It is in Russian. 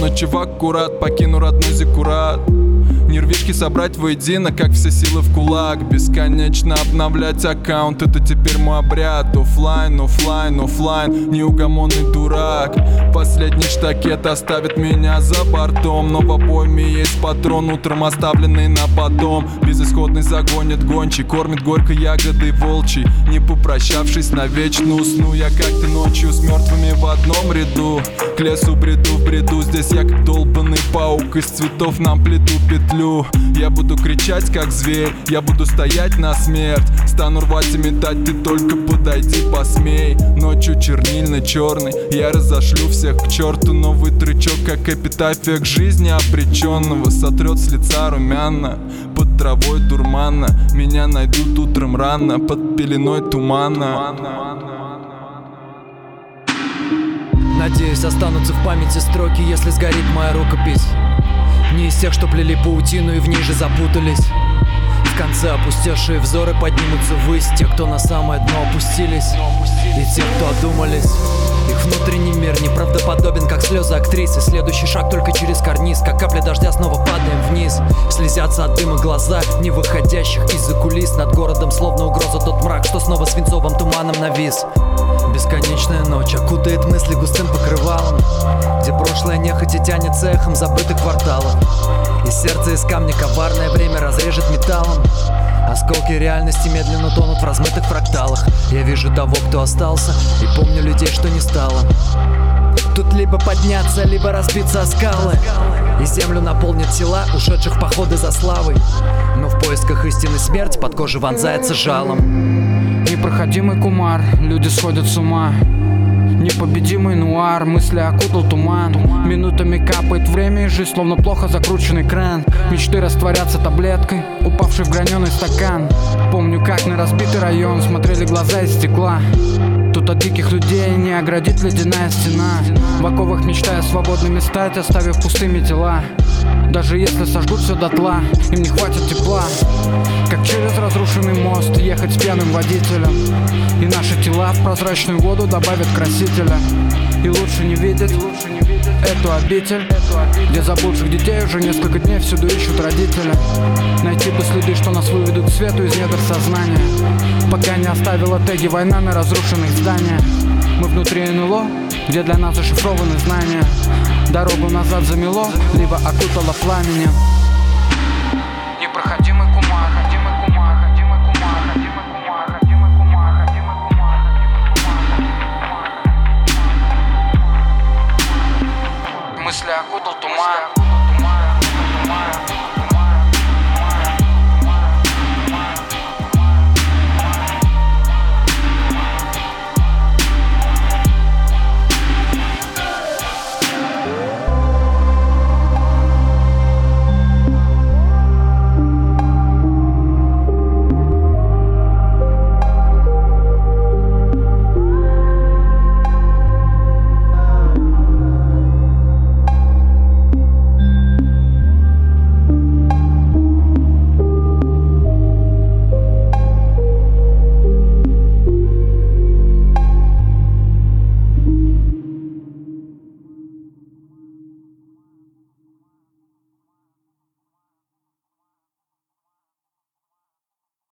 но чувак курат, покину родной зиккурат. Нервишки собрать воедино, как все силы в кулак. Бесконечно обновлять аккаунт, это теперь мой обряд. Оффлайн, оффлайн, оффлайн, неугомонный дурак. Последний штакет оставит меня за бортом, но в обойме есть патрон, утром оставленный на потом. Безысходный загонит гончий, кормит горькой ягодой волчий. Не попрощавшись навечно, усну я как-то ночью с мертвыми в одном ряду. К лесу бреду в бреду, здесь я как долбанный паук. Из цветов нам плету петлю. Я буду кричать как зверь, я буду стоять на смерть. Стану рвать и метать, ты только подойди, посмей. Ночью чернильно-черный, я разошлю всех к черту. Новый трючок, как эпитафия к жизни обреченного. Сотрет с лица румяна, под травой дурмана. Меня найдут утром рано, под пеленой тумана. Надеюсь, останутся в памяти строки, если сгорит моя рукопись. Не из тех, что плели паутину и в ней же запутались. В конце опустевшие взоры поднимутся ввысь. Те, кто на самое дно опустились, и те, кто одумались. Их внутренний мир неправдоподобен, как слезы актрисы. Следующий шаг только через карниз, как капля дождя снова падаем вниз. Слезятся от дыма глаза, не выходящих из-за кулис. Над городом словно угроза тот мрак, что снова свинцовым туманом навис. Бесконечная ночь окутает мысли густым покрывалом, где прошлое нехотя тянется эхом забытых кварталов. И сердце из камня коварное время разрежет металлом. Осколки реальности медленно тонут в размытых фракталах. Я вижу того, кто остался, и помню людей, что не стало. Тут либо подняться, либо разбиться о скалы, и землю наполнят тела, ушедших в походы за славой. Но в поисках истины смерть под кожей вонзается жалом. Непроходимый кумар, люди сходят с ума. Непобедимый нуар, мысли окутал туман. Минутами капает время, и жизнь словно плохо закрученный кран. Мечты растворятся таблеткой, упавшей в граненый стакан. Помню, как на разбитый район смотрели глаза из стекла. Тут от диких людей не оградит ледяная стена. В оковах мечтая свободными стать, оставив пустыми тела. Даже если сожгут все дотла, им не хватит тепла. Как через разрушенный мост ехать с пьяным водителем, и наши тела в прозрачную воду добавят красителя. И лучше не видеть эту обитель, где заблудших детей уже несколько дней всюду ищут родители. Найти бы следы, что нас выведут к свету из недр сознания, пока не оставила теги война на разрушенных зданиях. Мы внутри НЛО, где для нас зашифрованы знания. Дорогу назад замело, либо окутало пламенем. Непроходимый кумар, мысли окутал туман.